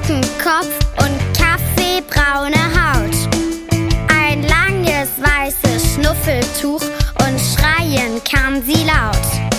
dicken Kopf und kaffeebraune Haut. Ein langes weißes Schnuffeltuch und schreien kann sie laut.